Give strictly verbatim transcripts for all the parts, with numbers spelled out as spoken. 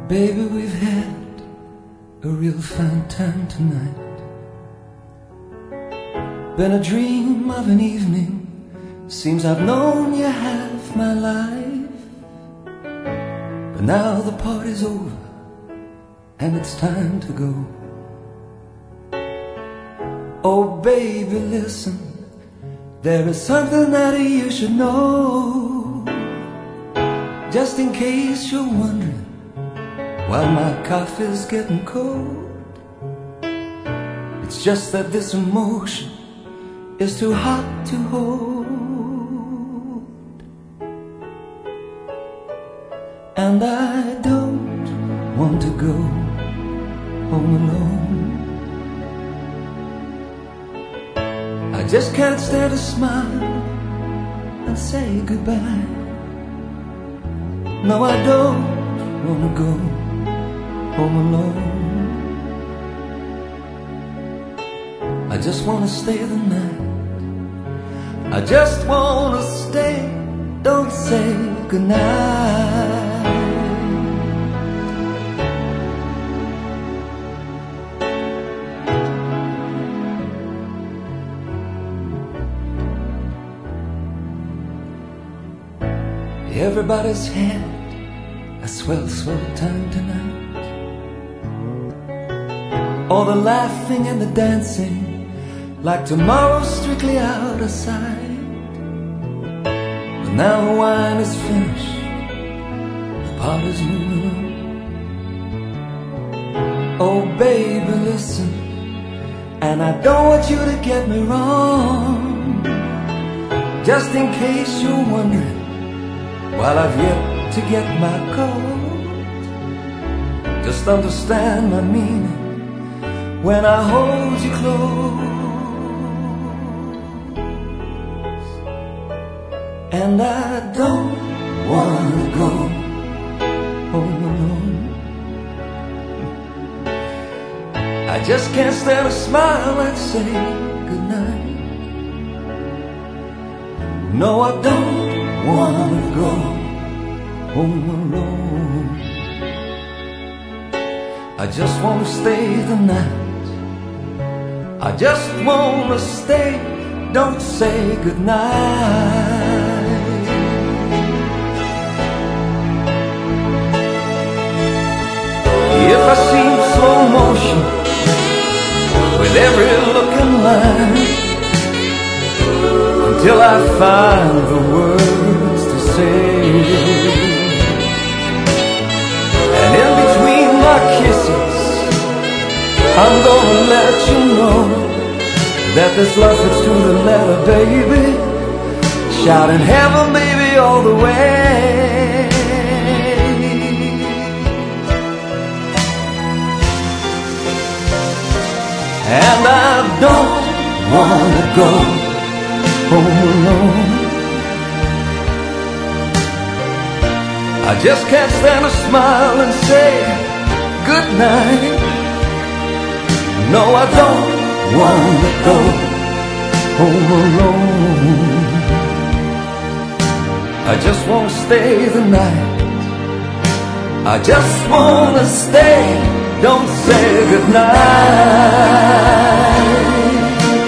Baby, we've had a real fine time tonight. Been a dream of an evening, seems I've known you half my life. But now the party's over and it's time to go. Oh baby, listen, there is something that you should know. Just in case you're wondering, while my coffee's getting cold, it's just that this emotion is too hot to hold. And I don't want to go home alone. I just can't stand to smile and say goodbye. No, I don't want to go home alone. I just want to stay the night. I just want to stay. Don't say goodnight. Everybody's had a swell, swell time tonight. All the laughing and the dancing, like tomorrow's strictly out of sight. But now the wine is finished, the party's moving on. Oh baby, listen, and I don't want you to get me wrong. Just in case you're wondering, while I've yet to get my coat, just understand my meaning when I hold you close. And I don't wanna go home alone. I just can't stand to smile and say goodnight. No, I don't wanna go home alone. I just wanna stay the night. I just wanna stay. Don't say goodnight. If I seem slow motion with every look in line, until I find the words to say, and in between my kisses I'm gonna let you know that this love is to the letter, baby, shouting heaven, baby, all the way. And I don't wanna go home alone. I just can't stand to smile and say goodnight. No, I don't wanna go home alone. I just wanna stay the night. I just wanna stay. Don't say goodnight.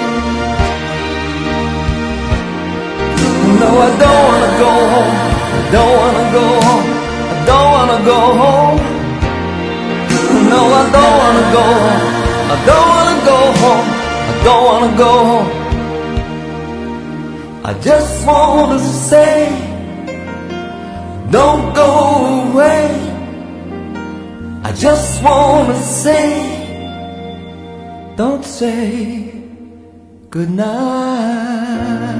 No, I don't wanna go home. I don't wanna go home. I don't wanna go home. No, I don't wanna go home. I don't wanna go home. I don't wanna go home. I just wanna say, don't go away. I just wanna say, don't say goodnight.